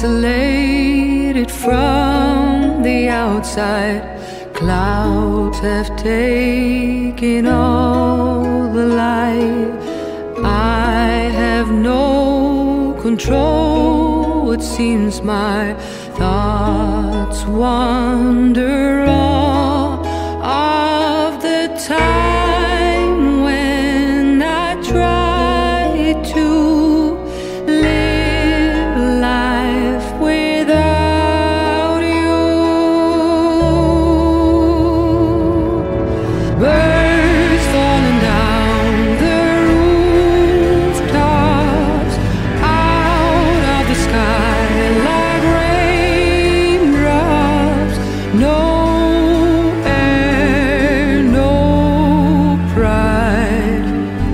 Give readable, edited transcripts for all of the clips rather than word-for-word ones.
isolated from the outside. Clouds have taken all the light. I have no control. It seems my thoughts wander all of the time when I try to live life without you. Birds falling down the rooftops, out of the sky like raindrops. No air, no pride.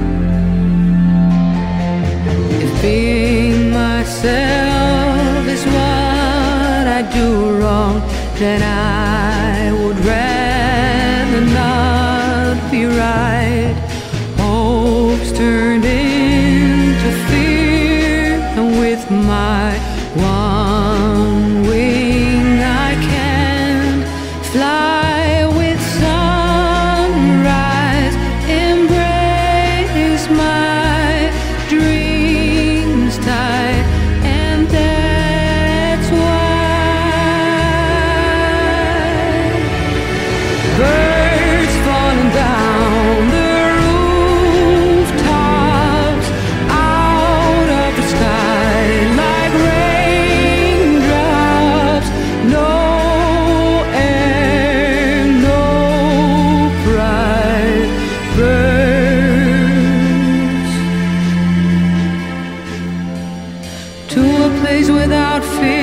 If being myself is what I do wrong, then I would rather not be right. Hopes turned into fear, and with my one wing I can't fly with sunrise. Embrace my dreams tight, and that's why birds falling down the rooftops, out of the sky like raindrops. No air, no pride. Birds to a place without fear.